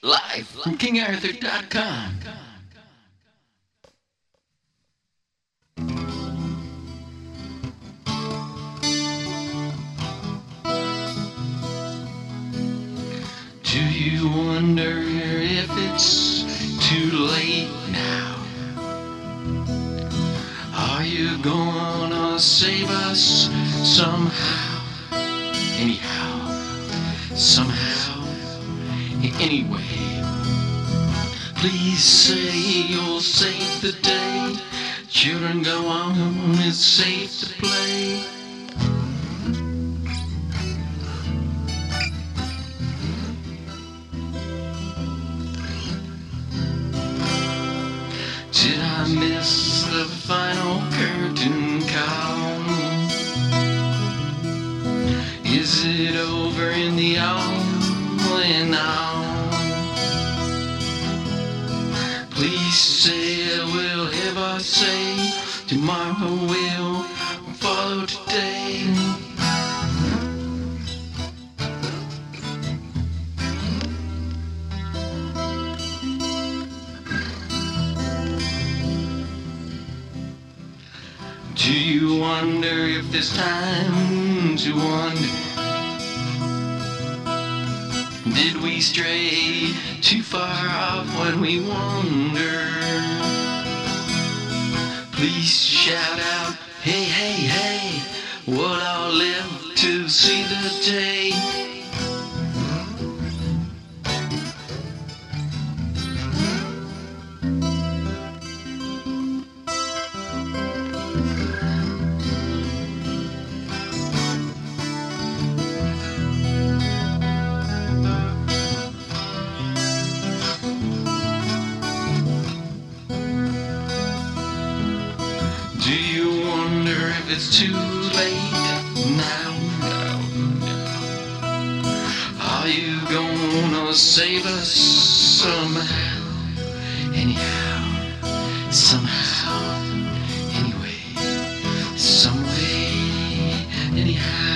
Live from KingArthur.com. Do you wonder if it's too late now? Are you gonna save us somehow? Anyhow, somehow, anyway. Please say you'll save the day. Children go on, it's safe to play. Did I miss the final curtain call? Is it over in the all and all? Please say it will ever say tomorrow will follow today. Do you wonder if there's time to wonder? Did we stray too far off when we wander? Please shout out, hey, hey, hey, we'll all live to see the day. Do you wonder if it's too late now? Are you gonna save us somehow? Anyhow, somehow, anyway, some way, anyhow.